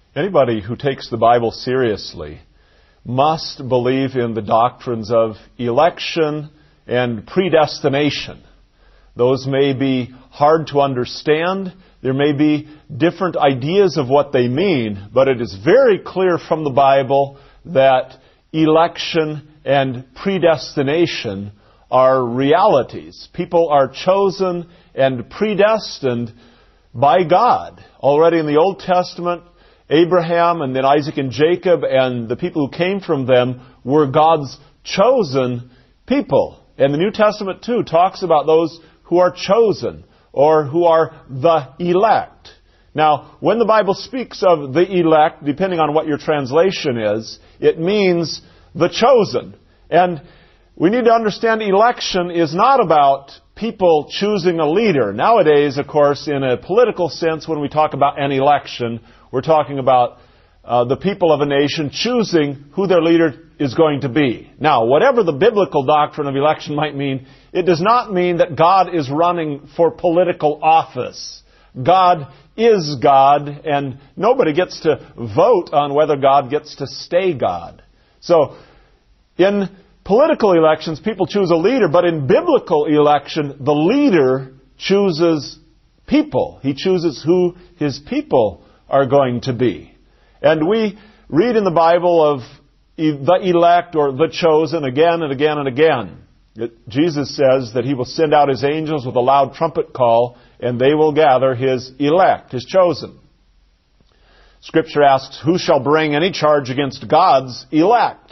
Anybody who takes the Bible seriously must believe in the doctrines of election and predestination. Those may be hard to understand. There may be different ideas of what they mean, but it is very clear from the Bible that election and predestination are realities. People are chosen and predestined by God. Already in the Old Testament, Abraham and then Isaac and Jacob and the people who came from them were God's chosen people. And the New Testament too talks about those who are chosen or who are the elect. Now, when the Bible speaks of the elect, depending on what your translation is, it means the chosen. And we need to understand election is not about people choosing a leader. Nowadays, of course, in a political sense, when we talk about an election, we're talking about the people of a nation choosing who their leader is going to be. Now, whatever the biblical doctrine of election might mean, it does not mean that God is running for political office. God is God, and nobody gets to vote on whether God gets to stay God. So, in political elections, people choose a leader, but in biblical election, the leader chooses people. He chooses who his people are going to be. And we read in the Bible of the elect or the chosen again and again and again. Jesus says that He will send out His angels with a loud trumpet call, and they will gather His elect, His chosen. Scripture asks, who shall bring any charge against God's elect?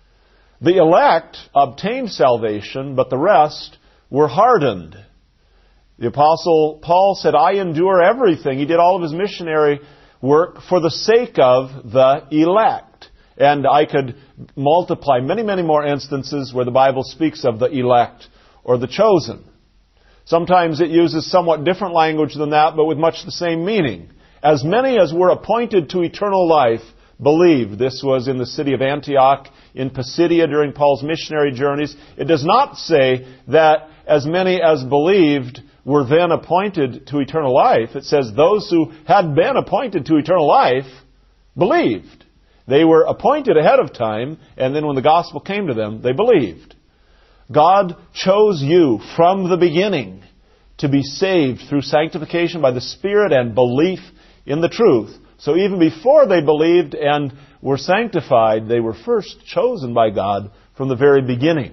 The elect obtained salvation, but the rest were hardened. The Apostle Paul said, I endure everything. He did all of his missionary work for the sake of the elect. And I could multiply many, many more instances where the Bible speaks of the elect or the chosen. Sometimes it uses somewhat different language than that, but with much the same meaning. As many as were appointed to eternal life believed. This was in the city of Antioch, in Pisidia during Paul's missionary journeys. It does not say that as many as believed were then appointed to eternal life. It says those who had been appointed to eternal life believed. They were appointed ahead of time, and then when the gospel came to them, they believed. God chose you from the beginning to be saved through sanctification by the Spirit and belief in the truth. So even before they believed and were sanctified, they were first chosen by God from the very beginning.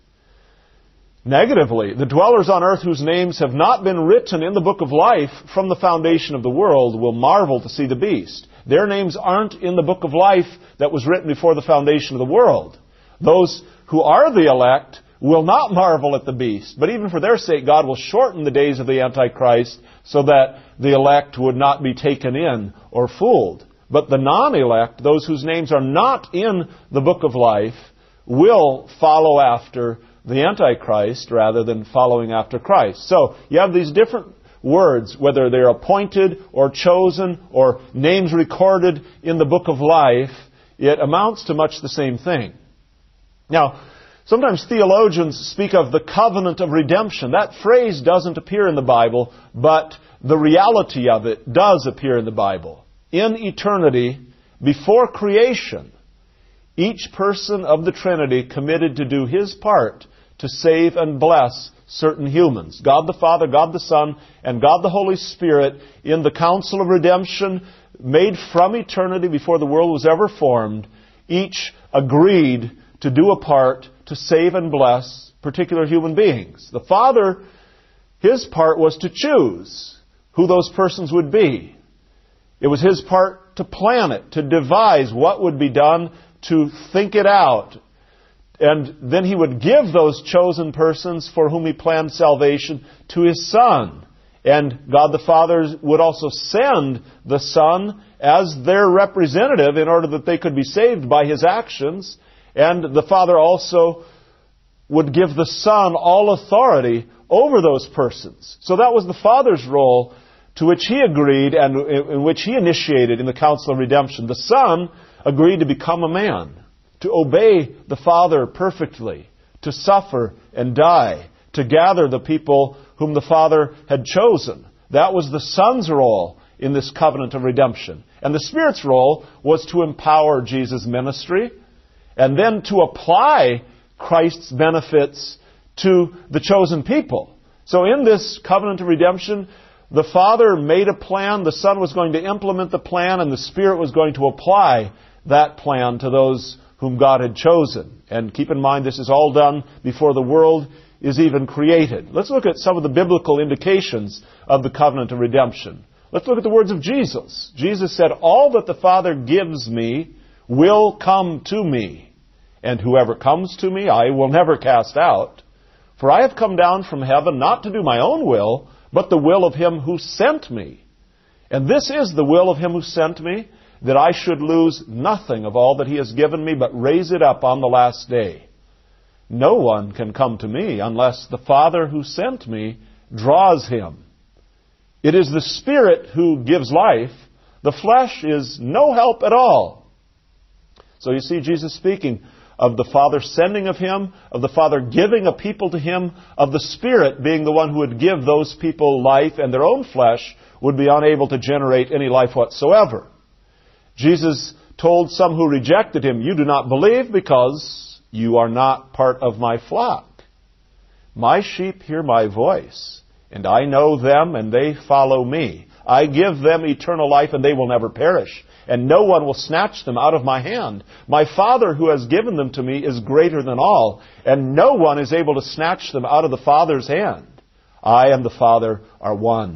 Negatively, the dwellers on earth whose names have not been written in the book of life from the foundation of the world will marvel to see the beast. Their names aren't in the book of life that was written before the foundation of the world. Those who are the elect will not marvel at the beast, but even for their sake, God will shorten the days of the Antichrist so that the elect would not be taken in or fooled. But the non-elect, those whose names are not in the book of life, will follow after the Antichrist rather than following after Christ. So you have these different words, whether they're appointed or chosen or names recorded in the book of life, it amounts to much the same thing. Now, sometimes theologians speak of the covenant of redemption. That phrase doesn't appear in the Bible, but the reality of it does appear in the Bible. In eternity, before creation, each person of the Trinity committed to do his part to save and bless certain humans. God the Father, God the Son, and God the Holy Spirit in the counsel of redemption made from eternity before the world was ever formed, each agreed to do a part to save and bless particular human beings. The Father, His part was to choose who those persons would be. It was His part to plan it, to devise what would be done, to think it out. And then He would give those chosen persons for whom He planned salvation to His Son. And God the Father would also send the Son as their representative in order that they could be saved by His actions. And the Father also would give the Son all authority over those persons. So that was the Father's role to which He agreed and in which He initiated in the counsel of redemption. The Son agreed to become a man, to obey the Father perfectly, to suffer and die, to gather the people whom the Father had chosen. That was the Son's role. in this covenant of redemption. And the Spirit's role was to empower Jesus' ministry and then to apply Christ's benefits to the chosen people. So in this covenant of redemption, the Father made a plan, the Son was going to implement the plan, and the Spirit was going to apply that plan to those whom God had chosen. And keep in mind, this is all done before the world is even created. Let's look at some of the biblical indications of the covenant of redemption. Let's look at the words of Jesus. Jesus said, "All that the Father gives me will come to me, and whoever comes to me I will never cast out. For I have come down from heaven not to do my own will, but the will of him who sent me. And this is the will of him who sent me, that I should lose nothing of all that he has given me, but raise it up on the last day. No one can come to me unless the Father who sent me draws him. It is the Spirit who gives life. The flesh is no help at all." So you see Jesus speaking of the Father sending of him, of the Father giving a people to him, of the Spirit being the one who would give those people life, and their own flesh would be unable to generate any life whatsoever. Jesus told some who rejected him, "You do not believe because you are not part of my flock. My sheep hear my voice, and I know them, and they follow me. I give them eternal life, and they will never perish, and no one will snatch them out of my hand. My Father who has given them to me is greater than all, and no one is able to snatch them out of the Father's hand. I and the Father are one."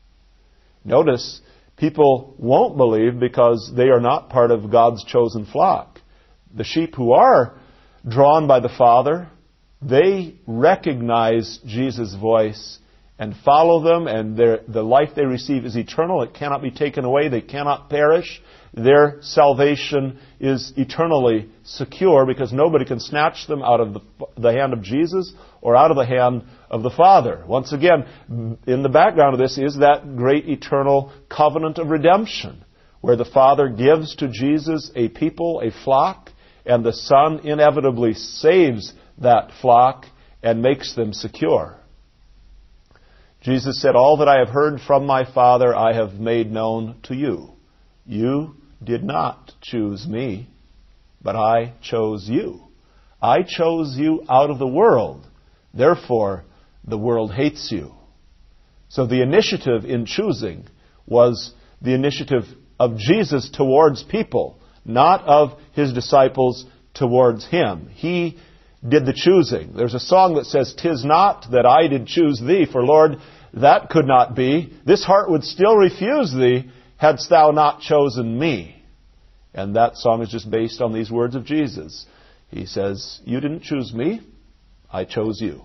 Notice, people won't believe because they are not part of God's chosen flock. The sheep who are drawn by the Father, they recognize Jesus' voice and follow them, and the life they receive is eternal. It cannot be taken away. They cannot perish. Their salvation is eternally secure because nobody can snatch them out of the hand of Jesus or out of the hand of the Father. Once again, in the background of this is that great eternal covenant of redemption, where the Father gives to Jesus a people, a flock, and the Son inevitably saves that flock and makes them secure. Jesus said, "All that I have heard from my Father I have made known to you. You did not choose me, but I chose you. I chose you out of the world. Therefore, the world hates you." So the initiative in choosing was the initiative of Jesus towards people, not of his disciples towards him. He did the choosing. There's a song that says, "'Tis not that I did choose thee, for Lord, that could not be. This heart would still refuse thee, hadst thou not chosen me." And that song is just based on these words of Jesus. He says, "You didn't choose me, I chose you."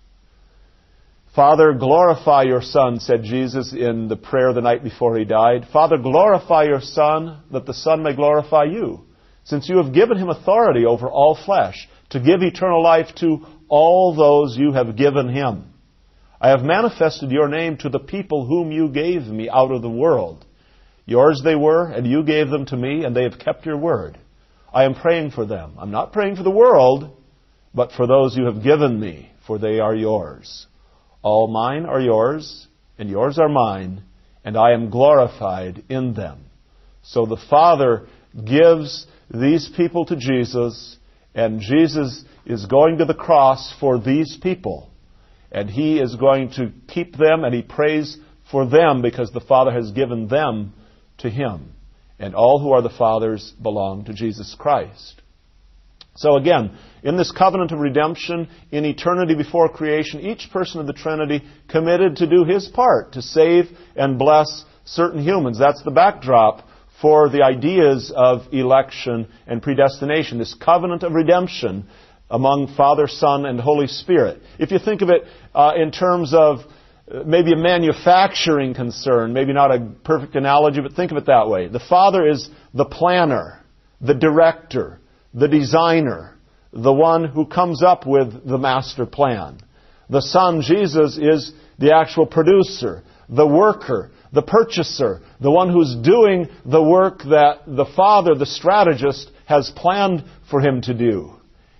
"Father, glorify your Son," said Jesus in the prayer the night before he died. "Father, glorify your Son, that the Son may glorify you, since you have given him authority over all flesh, to give eternal life to all those you have given him. I have manifested your name to the people whom you gave me out of the world. Yours they were, and you gave them to me, and they have kept your word. I am praying for them. I'm not praying for the world, but for those you have given me, for they are yours. All mine are yours, and yours are mine, and I am glorified in them." So the Father gives these people to Jesus, and Jesus is going to the cross for these people. And he is going to keep them, and he prays for them because the Father has given them to him. And all who are the Father's belong to Jesus Christ. So again, in this covenant of redemption, in eternity before creation, each person of the Trinity committed to do his part, to save and bless certain humans. That's the backdrop for the ideas of election and predestination, this covenant of redemption among Father, Son, and Holy Spirit. If you think of it in terms of maybe a manufacturing concern, maybe not a perfect analogy, but think of it that way. The Father is the planner, the director, the designer, the one who comes up with the master plan. The Son, Jesus, is the actual producer, the worker, the purchaser, the one who's doing the work that the Father, the strategist, has planned for him to do.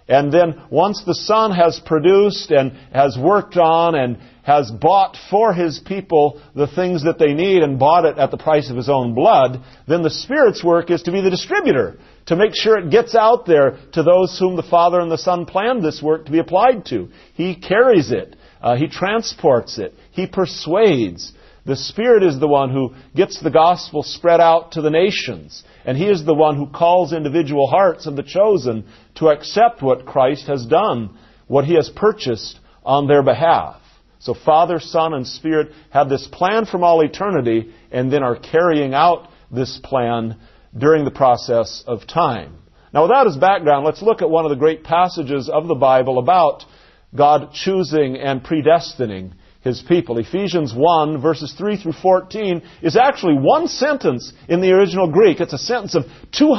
And then once the Son has produced and has worked on and has bought for His people the things that they need and bought it at the price of His own blood, then the Spirit's work is to be the distributor, to make sure it gets out there to those whom the Father and the Son planned this work to be applied to. He carries it. He transports it. He persuades. The Spirit is the one who gets the gospel spread out to the nations. And He is the one who calls individual hearts of the chosen to accept what Christ has done, what He has purchased on their behalf. So Father, Son, and Spirit have this plan from all eternity and then are carrying out this plan during the process of time. Now, with that as background, let's look at one of the great passages of the Bible about God choosing and predestining His people. Ephesians 1, verses 3 through 14, is actually one sentence in the original Greek. It's a sentence of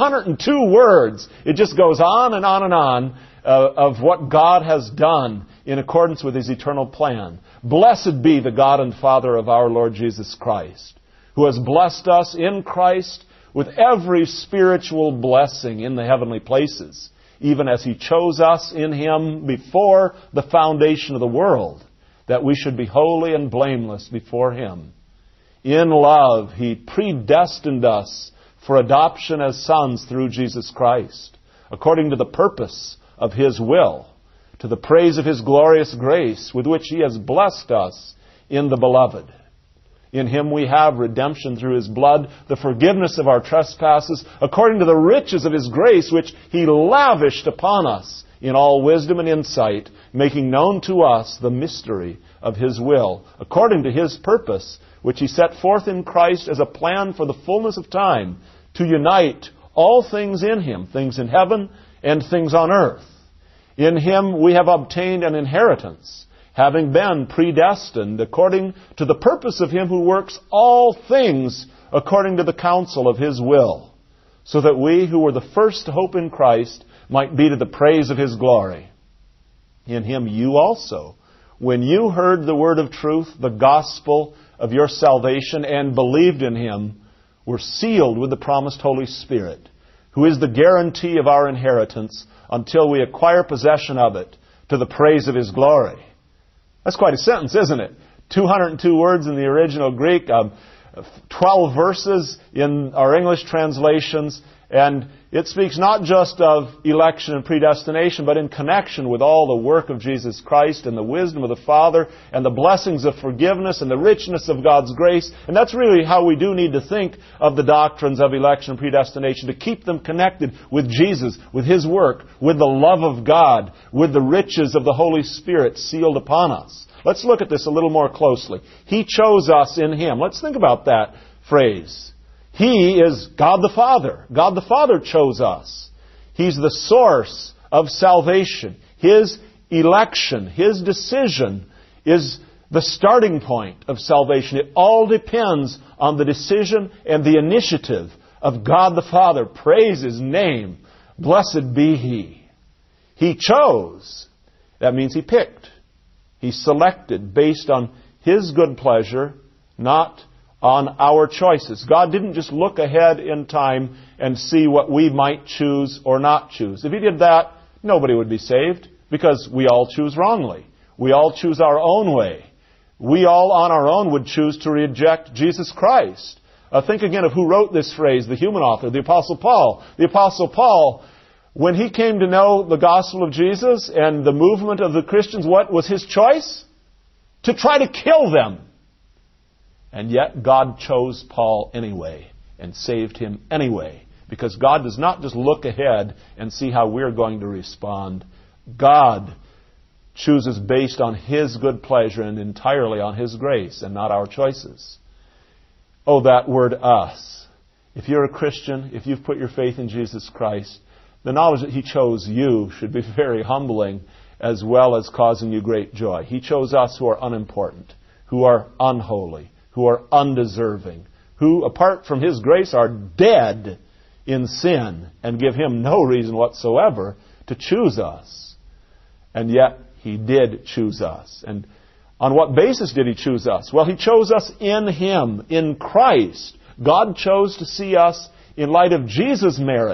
202 words. It just goes on and on and on of what God has done in accordance with His eternal plan. Blessed be the God and Father of our Lord Jesus Christ, who has blessed us in Christ with every spiritual blessing in the heavenly places, even as He chose us in Him before the foundation of the world, that we should be holy and blameless before Him. In love, He predestined us for adoption as sons through Jesus Christ, according to the purpose of His will, to the praise of His glorious grace, with which He has blessed us in the Beloved. In Him we have redemption through His blood, the forgiveness of our trespasses, according to the riches of His grace, which He lavished upon us in all wisdom and insight, making known to us the mystery of His will, according to His purpose, which He set forth in Christ as a plan for the fullness of time, to unite all things in Him, things in heaven and things on earth. In Him we have obtained an inheritance, having been predestined according to the purpose of Him who works all things according to the counsel of His will, so that we who were the first to hope in Christ might be to the praise of His glory. In Him you also, when you heard the word of truth, the gospel of your salvation, and believed in Him, were sealed with the promised Holy Spirit, who is the guarantee of our inheritance until we acquire possession of it, to the praise of His glory. That's quite a sentence, isn't it? 202 words in the original Greek, 12 verses in our English translations, and it speaks not just of election and predestination, but in connection with all the work of Jesus Christ and the wisdom of the Father and the blessings of forgiveness and the richness of God's grace. And that's really how we do need to think of the doctrines of election and predestination, to keep them connected with Jesus, with His work, with the love of God, with the riches of the Holy Spirit sealed upon us. Let's look at this a little more closely. He chose us in Him. Let's think about that phrase. He is God the Father. God the Father chose us. He's the source of salvation. His election, His decision is the starting point of salvation. It all depends on the decision and the initiative of God the Father. Praise His name. Blessed be He. He chose. That means He picked. He selected based on His good pleasure, not on our choices. God didn't just look ahead in time and see what we might choose or not choose. If He did that, nobody would be saved, because we all choose wrongly. We all choose our own way. We all on our own would choose to reject Jesus Christ. Think again of who wrote this phrase, the human author, the Apostle Paul. The Apostle Paul, when he came to know the gospel of Jesus and the movement of the Christians, what was his choice? To try to kill them. And yet God chose Paul anyway and saved him anyway. Because God does not just look ahead and see how we're going to respond. God chooses based on His good pleasure and entirely on His grace and not our choices. Oh, that word us. If you're a Christian, if you've put your faith in Jesus Christ, the knowledge that He chose you should be very humbling as well as causing you great joy. He chose us who are unimportant, who are unholy, who are undeserving, who, apart from His grace, are dead in sin and give Him no reason whatsoever to choose us. And yet, He did choose us. And on what basis did He choose us? Well, He chose us in Him, in Christ. God chose to see us in light of Jesus' merit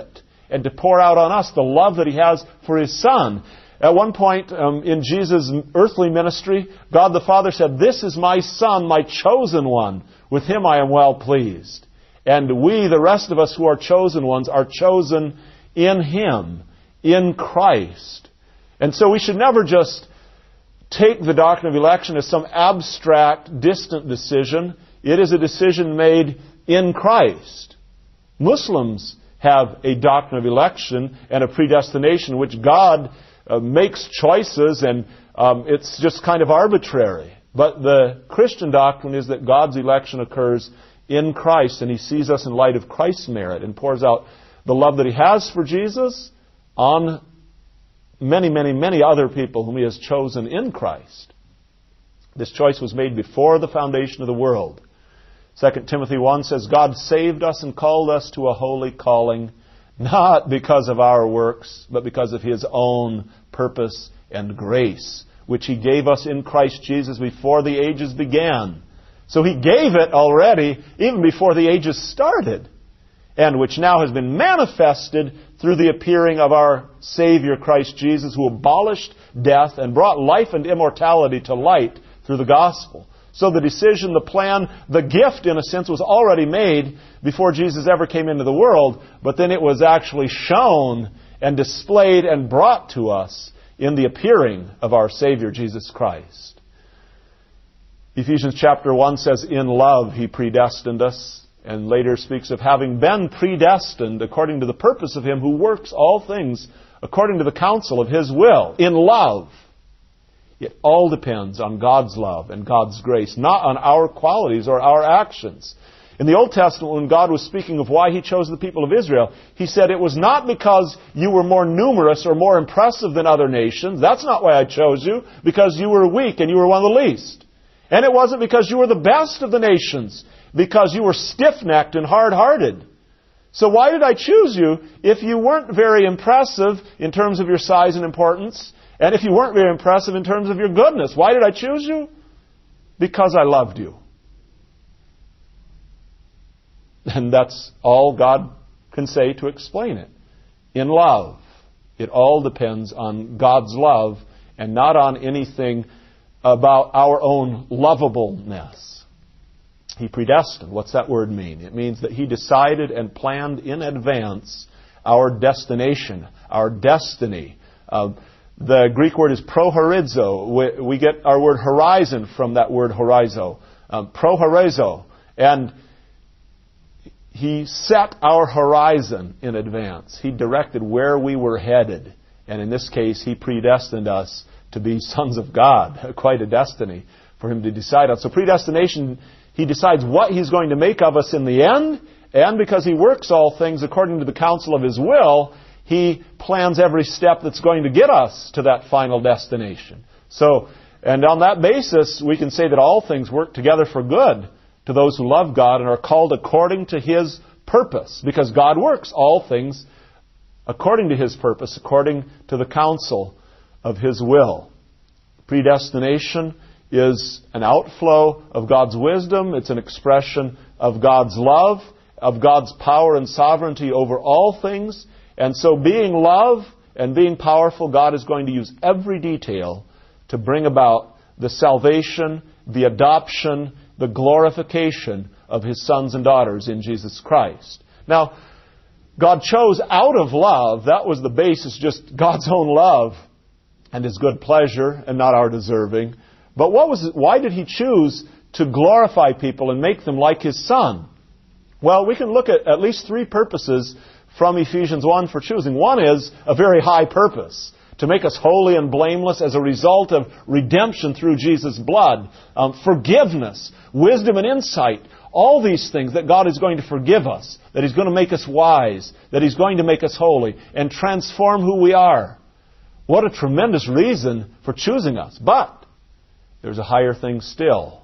and to pour out on us the love that He has for His Son. At one point in Jesus' earthly ministry, God the Father said, "This is my Son, my chosen one. With Him I am well pleased." And we, the rest of us who are chosen ones, are chosen in Him, in Christ. And so we should never just take the doctrine of election as some abstract, distant decision. It is a decision made in Christ. Muslims have a doctrine of election and a predestination which God makes choices, and it's just kind of arbitrary. But the Christian doctrine is that God's election occurs in Christ, and He sees us in light of Christ's merit and pours out the love that He has for Jesus on many, many, many other people whom He has chosen in Christ. This choice was made before the foundation of the world. 2 Timothy 1 says, "God saved us and called us to a holy calling, not because of our works, but because of His own purpose and grace, which He gave us in Christ Jesus before the ages began." So He gave it already, even before the ages started, and which now has been manifested through the appearing of our Savior Christ Jesus, who abolished death and brought life and immortality to light through the gospel. So the decision, the plan, the gift, in a sense, was already made before Jesus ever came into the world, but then it was actually shown and displayed and brought to us in the appearing of our Savior, Jesus Christ. Ephesians chapter 1 says, "In love He predestined us," and later speaks of having been predestined according to the purpose of Him who works all things according to the counsel of His will. In love. It all depends on God's love and God's grace, not on our qualities or our actions. In the Old Testament, when God was speaking of why He chose the people of Israel, He said, "It was not because you were more numerous or more impressive than other nations. That's not why I chose you, because you were weak and you were one of the least. And it wasn't because you were the best of the nations, because you were stiff-necked and hard-hearted. So why did I choose you if you weren't very impressive in terms of your size and importance, and if you weren't very impressive in terms of your goodness? Why did I choose you? Because I loved you." And that's all God can say to explain it. In love. It all depends on God's love and not on anything about our own lovableness. He predestined. What's that word mean? It means that He decided and planned in advance our destination, our destiny. The Greek word is prohorizo. We get our word horizon from that word horizo. Prohorizo. And He set our horizon in advance. He directed where we were headed. And in this case, He predestined us to be sons of God. Quite a destiny for Him to decide on. So predestination, He decides what He's going to make of us in the end. And because He works all things according to the counsel of His will, He plans every step that's going to get us to that final destination. So, and on that basis, we can say that all things work together for good to those who love God and are called according to His purpose. Because God works all things according to His purpose, according to the counsel of His will. Predestination is an outflow of God's wisdom. It's an expression of God's love, of God's power and sovereignty over all things. And so being love and being powerful, God is going to use every detail to bring about the salvation, the adoption, the glorification of His sons and daughters in Jesus Christ. Now, God chose out of love. That was the basis, just God's own love and His good pleasure and not our deserving. But why did He choose to glorify people and make them like His Son? Well, we can look at least three purposes from Ephesians 1 for choosing. One is a very high purpose, to make us holy and blameless as a result of redemption through Jesus' blood, forgiveness, wisdom and insight, all these things that God is going to forgive us, that He's going to make us wise, that He's going to make us holy, and transform who we are. What a tremendous reason for choosing us. But there's a higher thing still.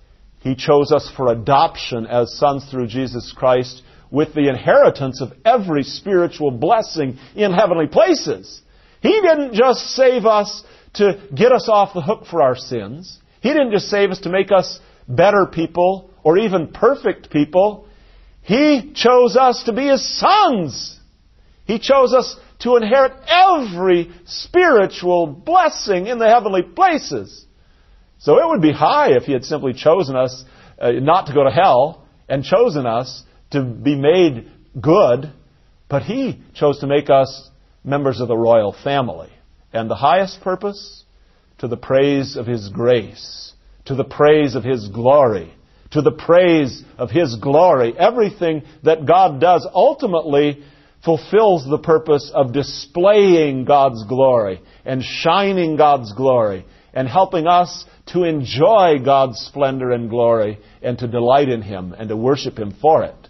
He chose us for adoption as sons through Jesus Christ, with the inheritance of every spiritual blessing in heavenly places. He didn't just save us to get us off the hook for our sins. He didn't just save us to make us better people or even perfect people. He chose us to be His sons. He chose us to inherit every spiritual blessing in the heavenly places. So it would be high if He had simply chosen us not to go to hell and chosen us to be made good. But He chose to make us members of the royal family. And the highest purpose? To the praise of His grace, to the praise of His glory, to the praise of His glory. Everything that God does ultimately fulfills the purpose of displaying God's glory and shining God's glory and helping us to enjoy God's splendor and glory and to delight in Him and to worship Him for it.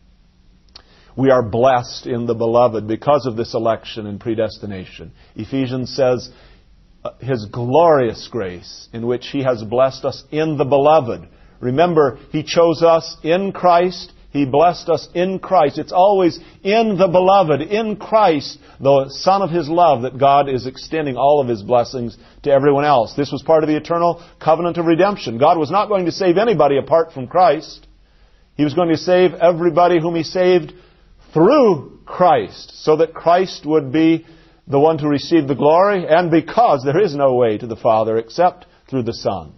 We are blessed in the Beloved because of this election and predestination. Ephesians says, His glorious grace in which He has blessed us in the Beloved. Remember, He chose us in Christ. He blessed us in Christ. It's always in the Beloved, in Christ, the Son of His love, that God is extending all of His blessings to everyone else. This was part of the eternal covenant of redemption. God was not going to save anybody apart from Christ. He was going to save everybody whom He saved through Christ, so that Christ would be the one to receive the glory, and because there is no way to the Father except through the Son.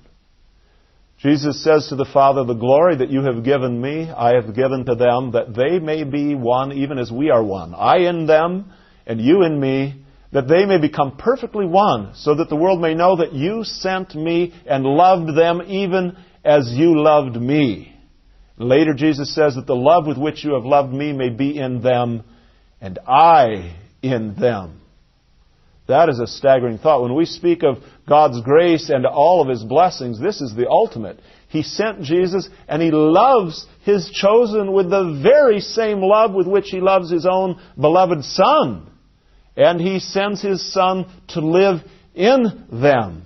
Jesus says to the Father, the glory that you have given me, I have given to them, that they may be one even as we are one. I in them, and you in me, that they may become perfectly one, so that the world may know that you sent me and loved them even as you loved me. Later, Jesus says that the love with which you have loved me may be in them, and I in them. That is a staggering thought. When we speak of God's grace and all of His blessings, this is the ultimate. He sent Jesus, and He loves His chosen with the very same love with which He loves His own beloved Son. And He sends His Son to live in them.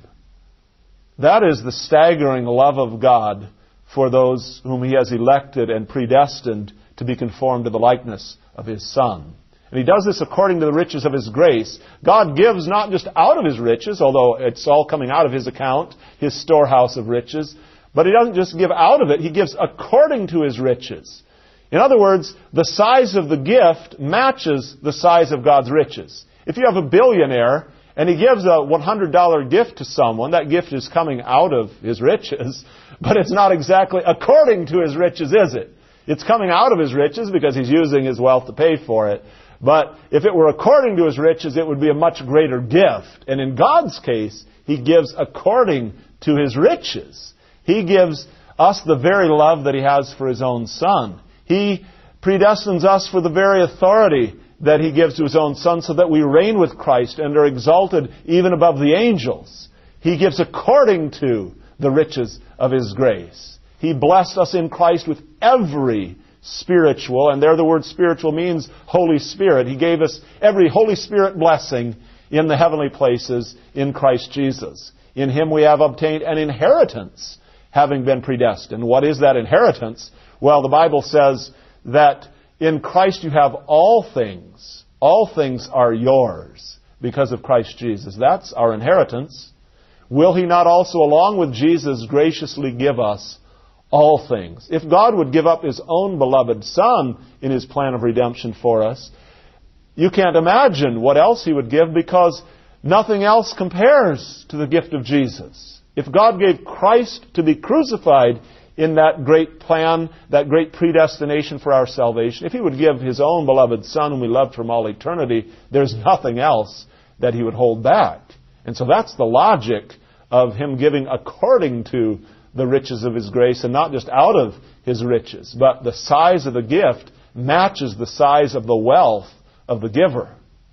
That is the staggering love of God for those whom He has elected and predestined to be conformed to the likeness of His Son. And He does this according to the riches of His grace. God gives not just out of His riches, although it's all coming out of His account, His storehouse of riches, but He doesn't just give out of it, He gives according to His riches. In other words, the size of the gift matches the size of God's riches. If you have a billionaire and he gives a $100 gift to someone, that gift is coming out of his riches, but it's not exactly according to his riches, is it? It's coming out of his riches because he's using his wealth to pay for it. But if it were according to his riches, it would be a much greater gift. And in God's case, He gives according to His riches. He gives us the very love that He has for His own Son. He predestines us for the very authority that He gives to His own Son, so that we reign with Christ and are exalted even above the angels. He gives according to the riches of His grace. He blessed us in Christ with every spiritual, and there the word spiritual means Holy Spirit. He gave us every Holy Spirit blessing in the heavenly places in Christ Jesus. In Him we have obtained an inheritance, having been predestined. What is that inheritance? Well, the Bible says that in Christ you have all things. All things are yours because of Christ Jesus. That's our inheritance. Will He not also, along with Jesus, graciously give us all things? If God would give up His own beloved Son in His plan of redemption for us, you can't imagine what else He would give, because nothing else compares to the gift of Jesus. If God gave Christ to be crucified in that great plan, that great predestination for our salvation, if He would give His own beloved Son whom He loved from all eternity, there's nothing else that He would hold back. And so that's the logic of Him giving according to the riches of His grace, and not just out of His riches. But the size of the gift matches the size of the wealth of the giver.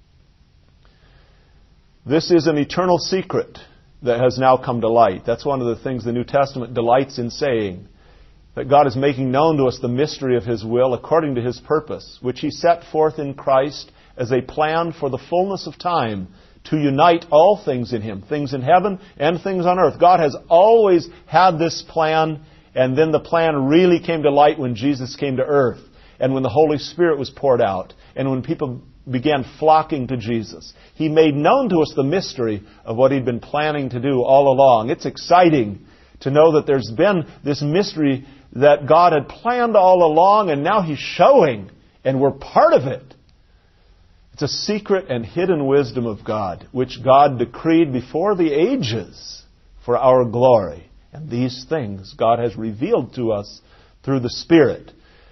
This is an eternal secret that has now come to light. That's one of the things the New Testament delights in saying, that God is making known to us the mystery of His will according to His purpose, which He set forth in Christ as a plan for the fullness of time, to unite all things in Him, things in heaven and things on earth. God has always had this plan, and then the plan really came to light when Jesus came to earth, and when the Holy Spirit was poured out, and when people began flocking to Jesus. He made known to us the mystery of what He'd been planning to do all along. It's exciting to know that there's been this mystery that God had planned all along, and now He's showing, and we're part of it. It's a secret and hidden wisdom of God, which God decreed before the ages for our glory. And these things God has revealed to us through the Spirit.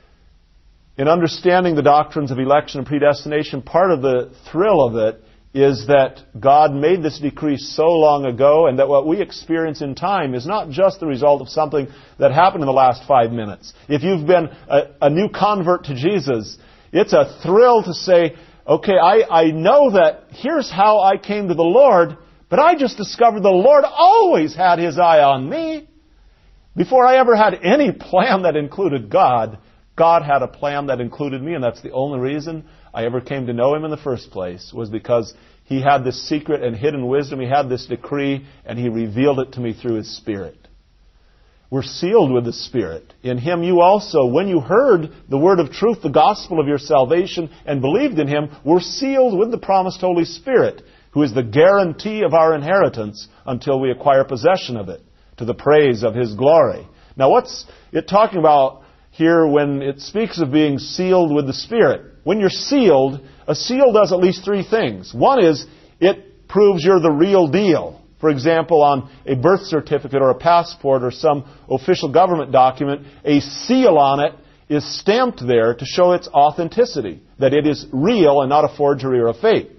In understanding the doctrines of election and predestination, part of the thrill of it is that God made this decree so long ago, and that what we experience in time is not just the result of something that happened in the last 5 minutes. If you've been a new convert to Jesus, it's a thrill to say, okay, I know that here's how I came to the Lord, but I just discovered the Lord always had His eye on me. Before I ever had any plan that included God, God had a plan that included me, and that's the only reason I ever came to know Him in the first place, was because He had this secret and hidden wisdom. He had this decree, and He revealed it to me through His Spirit. We're sealed with the Spirit. In Him you also, when you heard the word of truth, the gospel of your salvation, and believed in Him, were sealed with the promised Holy Spirit, who is the guarantee of our inheritance until we acquire possession of it, to the praise of His glory. Now what's it talking about here when it speaks of being sealed with the Spirit? When you're sealed, a seal does at least 3 things. One is, it proves you're the real deal. For example, on a birth certificate or a passport or some official government document, a seal on it is stamped there to show its authenticity, that it is real and not a forgery or a fake.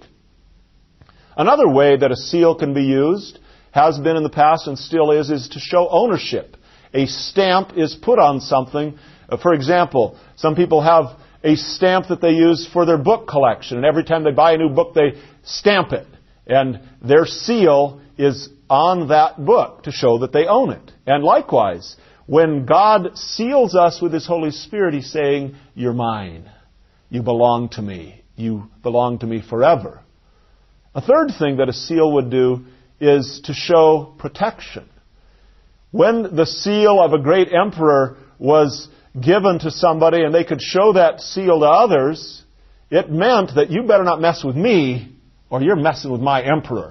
Another way that a seal can be used, has been in the past and still is to show ownership. A stamp is put on something. For example, some people have a stamp that they use for their book collection, and every time they buy a new book, they stamp it. And their seal is on that book to show that they own it. And likewise, when God seals us with His Holy Spirit, He's saying, you're mine. You belong to me. You belong to me forever. A third thing that a seal would do is to show protection. When the seal of a great emperor was given to somebody and they could show that seal to others, it meant that you better not mess with me or you're messing with my emperor.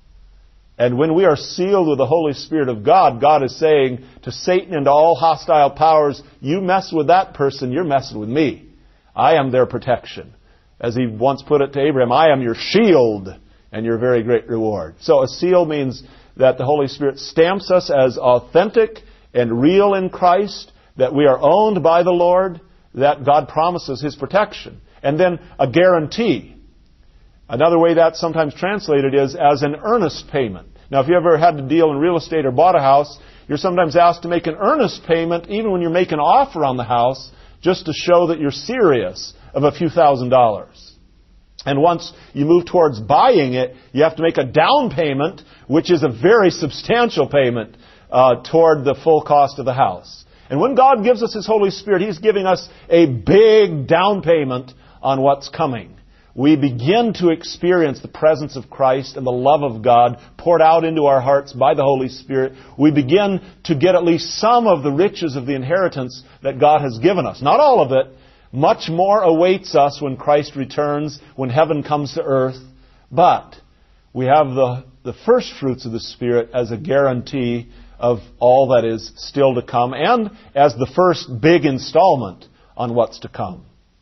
And when we are sealed with the Holy Spirit of God, God is saying to Satan and to all hostile powers, you mess with that person, you're messing with me. I am their protection. As He once put it to Abraham, I am your shield and your very great reward. So a seal means that the Holy Spirit stamps us as authentic and real in Christ, that we are owned by the Lord, that God promises His protection. And then a guarantee. Another way that's sometimes translated is as an earnest payment. Now, if you ever had to deal in real estate or bought a house, you're sometimes asked to make an earnest payment, even when you're making an offer on the house, just to show that you're serious, of a few $1,000s. And once you move towards buying it, you have to make a down payment, which is a very substantial payment toward the full cost of the house. And when God gives us His Holy Spirit, He's giving us a big down payment on what's coming. We begin to experience the presence of Christ and the love of God poured out into our hearts by the Holy Spirit. We begin to get at least some of the riches of the inheritance that God has given us. Not all of it. Much more awaits us when Christ returns, when heaven comes to earth. But we have the first fruits of the Spirit as a guarantee of all that is still to come, and as the first big installment on what's to come.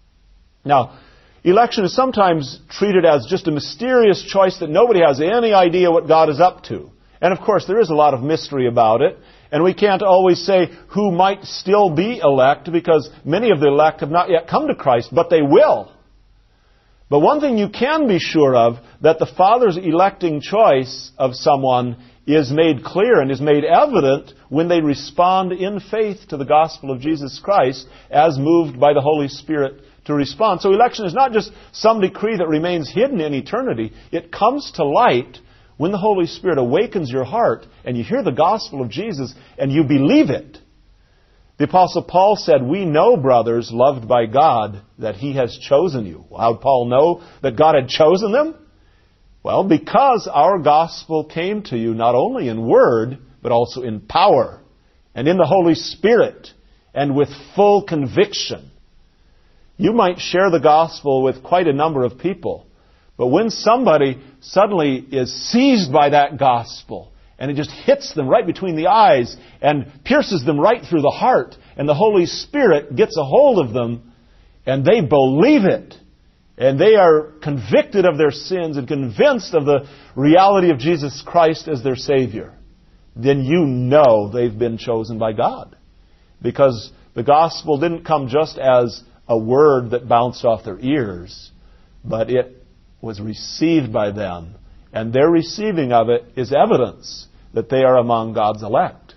Now, election is sometimes treated as just a mysterious choice that nobody has any idea what God is up to. And of course, there is a lot of mystery about it. And we can't always say who might still be elect, because many of the elect have not yet come to Christ, but they will. But one thing you can be sure of, that the Father's electing choice of someone is made clear and is made evident when they respond in faith to the gospel of Jesus Christ, as moved by the Holy Spirit to respond. So election is not just some decree that remains hidden in eternity. It comes to light when the Holy Spirit awakens your heart and you hear the gospel of Jesus and you believe it. The Apostle Paul said, we know, brothers, loved by God, that He has chosen you. How did Paul know that God had chosen them? Well, because our gospel came to you not only in word, but also in power and in the Holy Spirit and with full conviction. You might share the gospel with quite a number of people, but when somebody suddenly is seized by that gospel, and it just hits them right between the eyes and pierces them right through the heart, and the Holy Spirit gets a hold of them, and they believe it, and they are convicted of their sins and convinced of the reality of Jesus Christ as their Savior, then you know they've been chosen by God. Because the gospel didn't come just as a word that bounced off their ears, but it was received by them. And their receiving of it is evidence that they are among God's elect.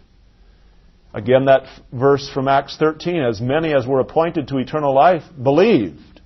Again, that verse from Acts 13, as many as were appointed to eternal life believed.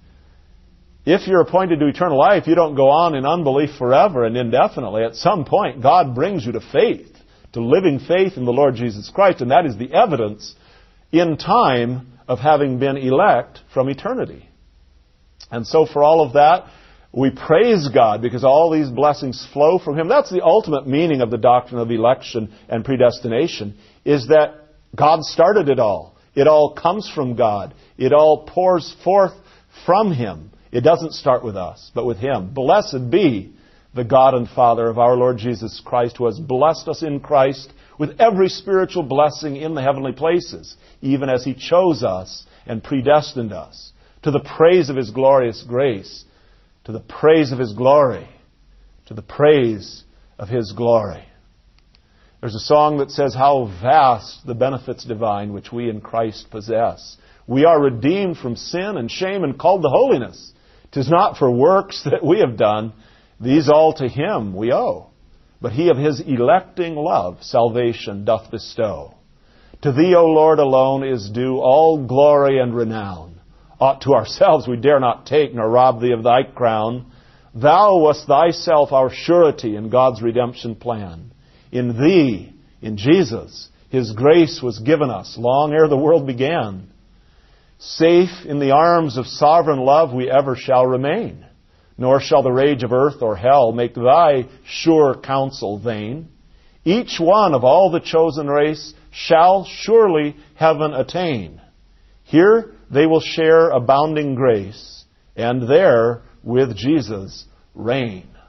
If you're appointed to eternal life, you don't go on in unbelief forever and indefinitely. At some point, God brings you to faith, to living faith in the Lord Jesus Christ, and that is the evidence in time of having been elect from eternity. And so for all of that, we praise God because all these blessings flow from Him. That's the ultimate meaning of the doctrine of election and predestination, is that God started it all. It all comes from God. It all pours forth from Him. It doesn't start with us, but with Him. Blessed be the God and Father of our Lord Jesus Christ, who has blessed us in Christ with every spiritual blessing in the heavenly places, even as He chose us and predestined us, to the praise of His glorious grace, to the praise of His glory, to the praise of His glory. There's a song that says, how vast the benefits divine which we in Christ possess. We are redeemed from sin and shame and called to holiness. 'Tis not for works that we have done, these all to Him we owe. But He of His electing love salvation doth bestow. To Thee, O Lord, alone is due all glory and renown. Aught to ourselves we dare not take, nor rob Thee of Thy crown. Thou wast Thyself our surety in God's redemption plan. In Thee, in Jesus, His grace was given us long ere the world began. Safe in the arms of sovereign love we ever shall remain. Nor shall the rage of earth or hell make Thy sure counsel vain. Each one of all the chosen race shall surely heaven attain. Here they will share abounding grace, and there with Jesus reign.